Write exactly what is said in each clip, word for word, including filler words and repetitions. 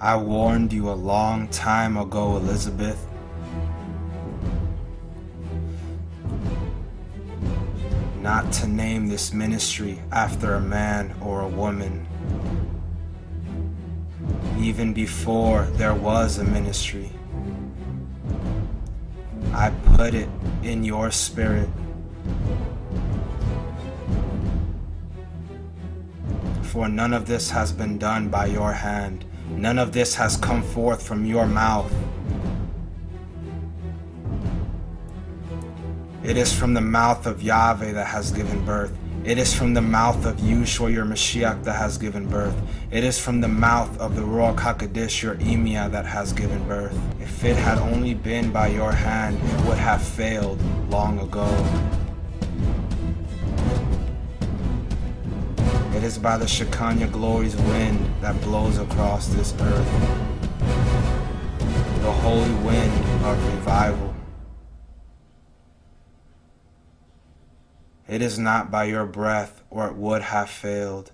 I warned you a long time ago, Elizabeth. Not to name this ministry after a man or a woman. Even before there was a ministry, I put it in your spirit. For none of this has been done by your hand. None of this has come forth from your mouth. It is from the mouth of Yahweh that has given birth. It is from the mouth of Yeshua, your Mashiach, that has given birth. It is from the mouth of the Ruach HaKodesh, your Emia, that has given birth. If it had only been by your hand, it would have failed long ago. It is by the Shekinah glory's wind that blows across this earth, the holy wind of revival. It is not by your breath, or it would have failed.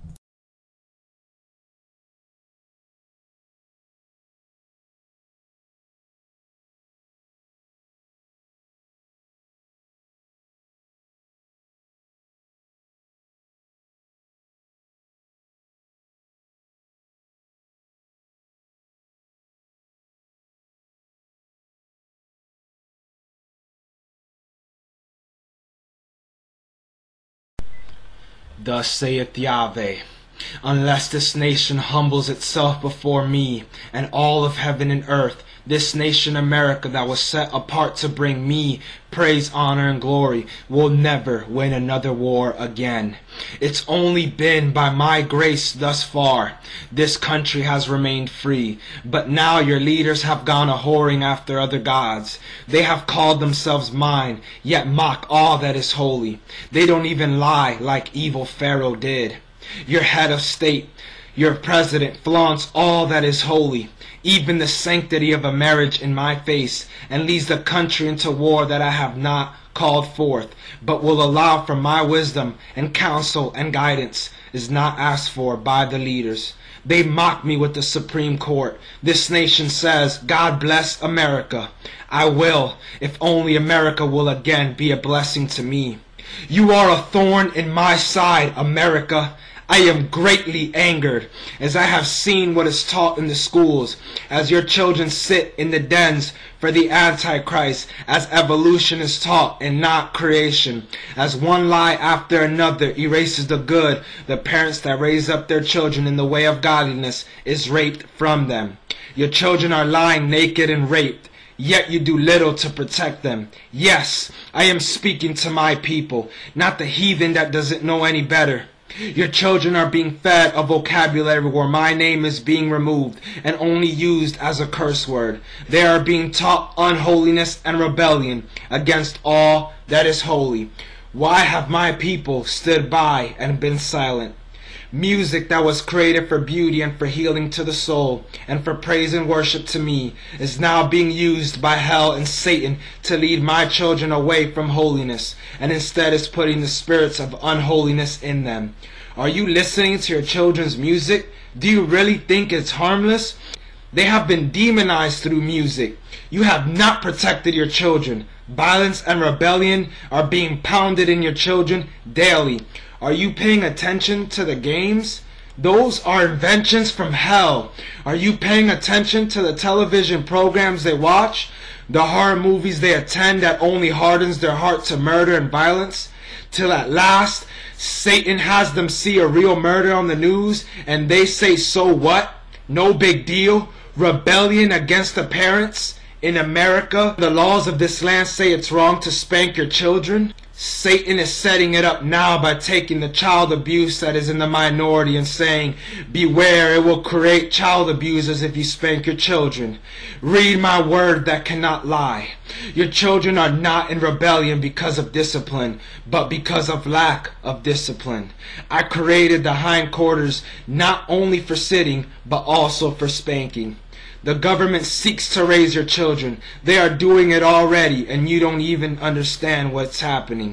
Thus saith Yahweh, unless this nation humbles itself before me and all of heaven and earth, this nation America that was set apart to bring me praise, honor, and glory, will never win another war again. It's only been by my grace thus far this country has remained free. But now your leaders have gone a-whoring after other gods. They have called themselves mine, yet mock all that is holy. They don't even lie like evil Pharaoh did. Your head of state, your president, flaunts all that is holy, even the sanctity of a marriage in my face, and leads the country into war that I have not called forth, but will allow for my wisdom and counsel and guidance is not asked for by the leaders. They mock me with the Supreme Court. This nation says, God bless America. I will, if only America will again be a blessing to me. You are a thorn in my side, America. I am greatly angered, as I have seen what is taught in the schools, as your children sit in the dens for the Antichrist, as evolution is taught and not creation, as one lie after another erases the good the parents that raise up their children in the way of godliness is raped from them. Your children are lying naked and raped, yet you do little to protect them. Yes, I am speaking to my people, not the heathen that doesn't know any better. Your children are being fed a vocabulary where my name is being removed and only used as a curse word. They are being taught unholiness and rebellion against all that is holy. Why have my people stood by and been silent? Music that was created for beauty and for healing to the soul and for praise and worship to me is now being used by hell and Satan to lead my children away from holiness, and instead is putting the spirits of unholiness in them. Are you listening to your children's music? Do you really think it's harmless? They have been demonized through music. You have not protected your children. Violence and rebellion are being pounded in your children daily. Are you paying attention to the games? Those are inventions from hell. Are you paying attention to the television programs they watch? The horror movies they attend that only hardens their heart to murder and violence? Till at last, Satan has them see a real murder on the news and they say, so what? No big deal. Rebellion against the parents. In America, the laws of this land say it's wrong to spank your children. Satan is setting it up now by taking the child abuse that is in the minority and saying, beware, it will create child abusers if you spank your children. Read my word that cannot lie. Your children are not in rebellion because of discipline, but because of lack of discipline. I created the hindquarters not only for sitting, but also for spanking. The government seeks to raise your children. They are doing it already, and you don't even understand what's happening.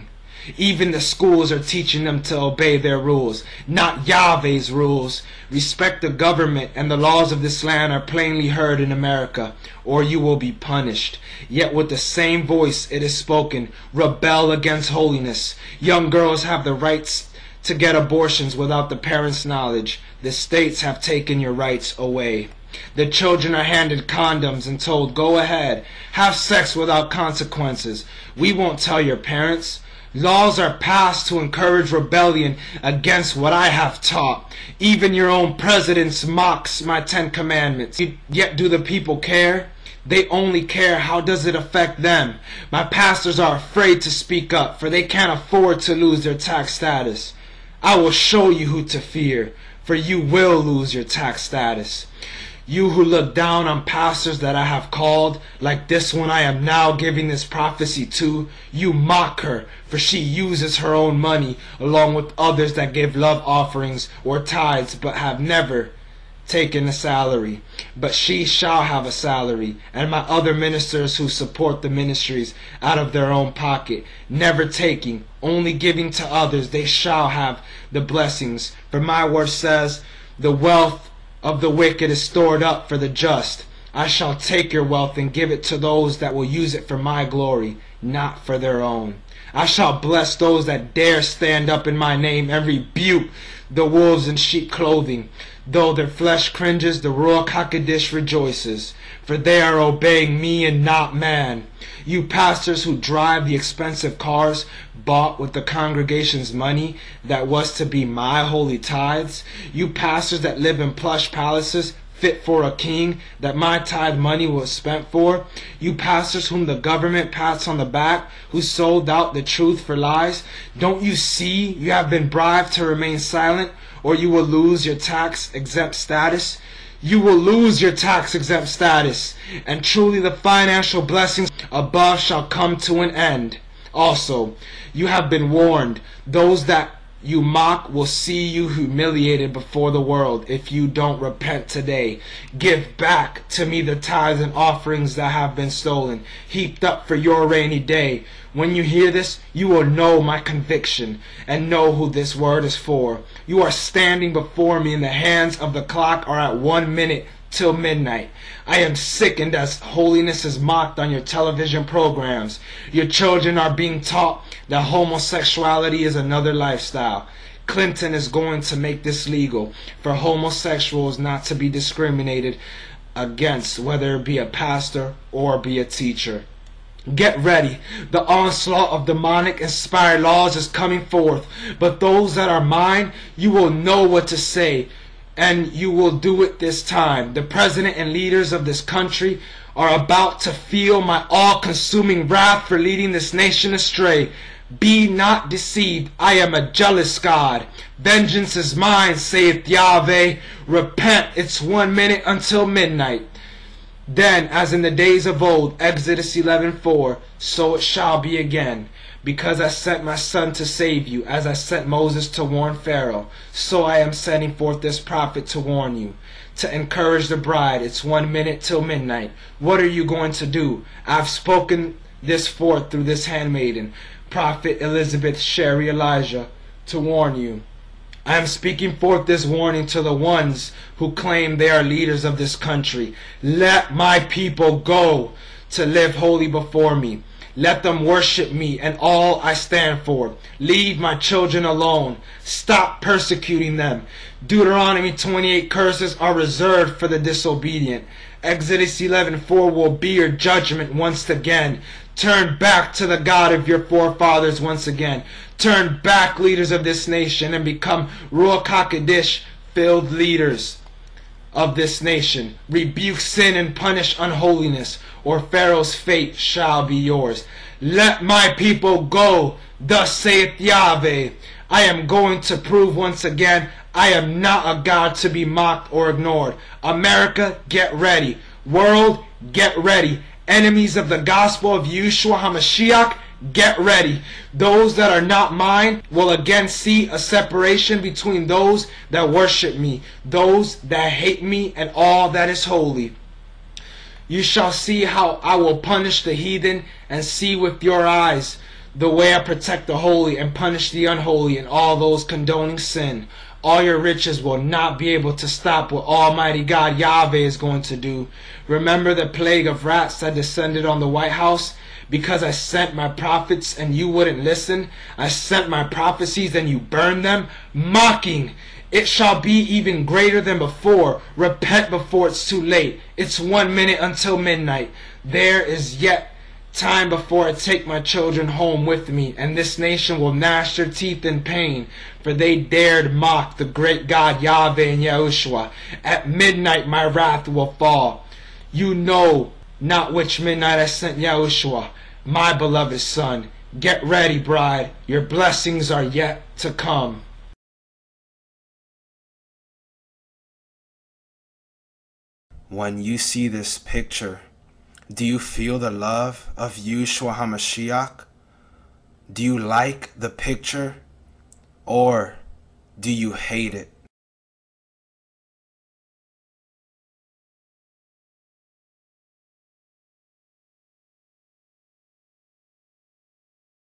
Even the schools are teaching them to obey their rules, not Yahweh's rules. Respect the government, and the laws of this land are plainly heard in America, or you will be punished. Yet with the same voice it is spoken, rebel against holiness. Young girls have the rights to get abortions without the parents' knowledge. The states have taken your rights away. The children are handed condoms and told, go ahead, have sex without consequences. We won't tell your parents. Laws are passed to encourage rebellion against what I have taught. Even your own president mocks my Ten Commandments. Yet do the people care? They only care how does it affect them. My pastors are afraid to speak up, for they can't afford to lose their tax status. I will show you who to fear, for you will lose your tax status. You who look down on pastors that I have called, like this one I am now giving this prophecy to, you mock her, for she uses her own money, along with others that give love offerings or tithes, but have never taken a salary. But she shall have a salary, and my other ministers who support the ministries out of their own pocket, never taking, only giving to others, they shall have the blessings. For my word says, the wealth of the wicked is stored up for the just. I shall take your wealth and give it to those that will use it for my glory, not for their own. I shall bless those that dare stand up in my name and rebuke the wolves in sheep clothing. Though their flesh cringes, the Ruach HaKodesh rejoices, for they are obeying me and not man. You pastors who drive the expensive cars bought with the congregation's money that was to be my holy tithes, you pastors that live in plush palaces fit for a king that my tithe money was spent for, you pastors whom the government pats on the back, who sold out the truth for lies, don't you see you have been bribed to remain silent, or you will lose your tax exempt status? You will lose your tax exempt status, and truly the financial blessings above shall come to an end. Also, you have been warned, those that you mock will see you humiliated before the world if you don't repent today. Give back to me the tithes and offerings that have been stolen, heaped up for your rainy day. When you hear this, you will know my conviction and know who this word is for. You are standing before me, and the hands of the clock are at one minute till midnight. I am sickened as holiness is mocked on your television programs. Your children are being taught that homosexuality is another lifestyle. Clinton is going to make this legal for homosexuals not to be discriminated against, whether it be a pastor or be a teacher. Get ready. The onslaught of demonic inspired laws is coming forth, but those that are mine, you will know what to say, and you will do it this time. The president and leaders of this country are about to feel my all-consuming wrath for leading this nation astray. Be not deceived. I am a jealous God. Vengeance is mine, saith Yahweh. Repent. It's one minute until midnight. Then, as in the days of old, Exodus eleven four, so it shall be again. Because I sent my son to save you, as I sent Moses to warn Pharaoh, so I am sending forth this prophet to warn you, to encourage the bride. It's one minute till midnight. What are you going to do? I've spoken this forth through this handmaiden, Prophet Elizabeth Sherry Elijah, to warn you. I am speaking forth this warning to the ones who claim they are leaders of this country. Let my people go to live holy before me. Let them worship me and all I stand for. Leave my children alone. Stop persecuting them. Deuteronomy twenty-eight curses are reserved for the disobedient. Exodus eleven four will be your judgment once again. Turn back to the God of your forefathers once again. Turn back, leaders of this nation, and become Ruach HaKodesh filled leaders of this nation. Rebuke sin and punish unholiness, or Pharaoh's fate shall be yours. Let my people go, thus saith Yahweh. I am going to prove once again I am not a God to be mocked or ignored. America, get ready. World, get ready. Enemies of the gospel of Yeshua HaMashiach, get ready. Those that are not mine will again see a separation between those that worship me, those that hate me, and all that is holy. You shall see how I will punish the heathen, and see with your eyes the way I protect the holy and punish the unholy and all those condoning sin. All your riches will not be able to stop what Almighty God Yahweh is going to do. Remember the plague of rats that descended on the White House? Because I sent my prophets and you wouldn't listen. I sent my prophecies and you burned them, mocking. It shall be even greater than before. Repent before it's too late. It's one minute until midnight. There is yet time before I take my children home with me, and this nation will gnash their teeth in pain, for they dared mock the great God Yahweh and Yahushua. At midnight my wrath will fall. You know not which midnight I sent Yahushua, my beloved son. Get ready, bride. Your blessings are yet to come. When you see this picture, do you feel the love of Yeshua HaMashiach? Do you like the picture, or do you hate it?